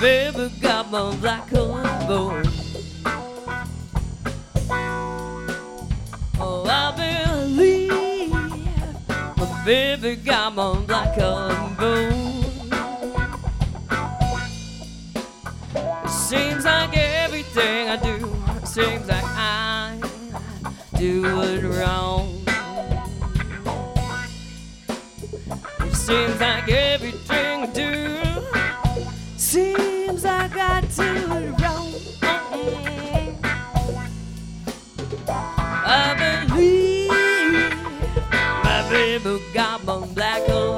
baby got my black bone. Oh, I believe my baby got my black bone. It seems like everything I do, seems like I do it wrong. It seems like everything I do, seems like I do it wrong. I believe my baby got my black bone.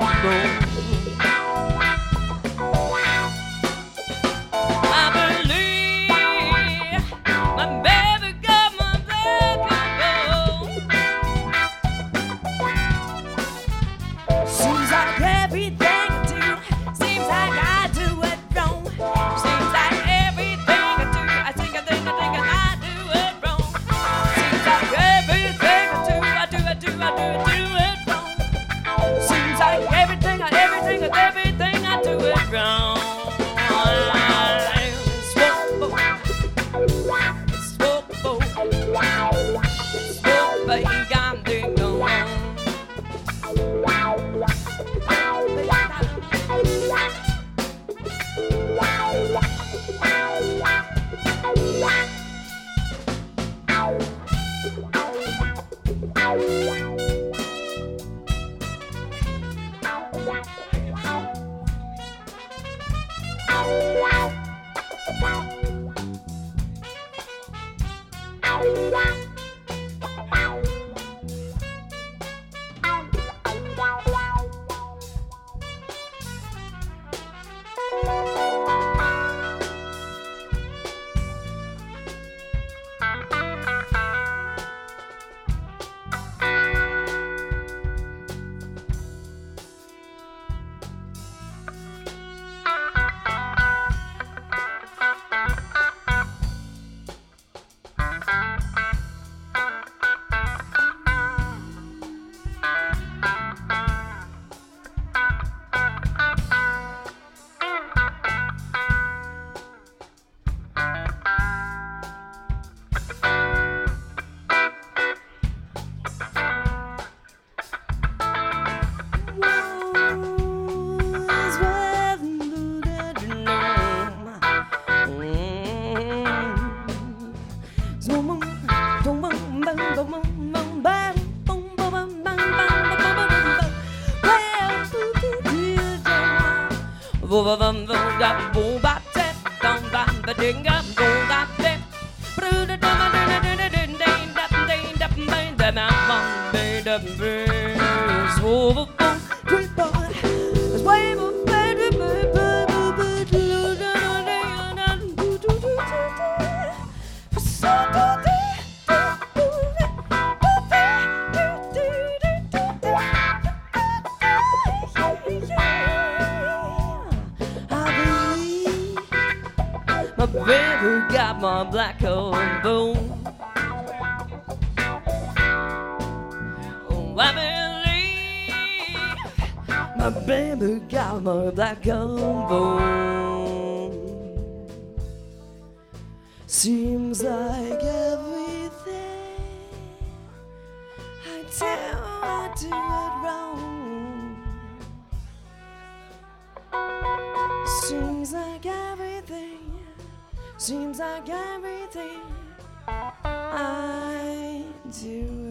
Baby got my black bone. Oh, I believe my baby got my black bone. Seems like everything I do it wrong. Seems like everything. Seems like everything I do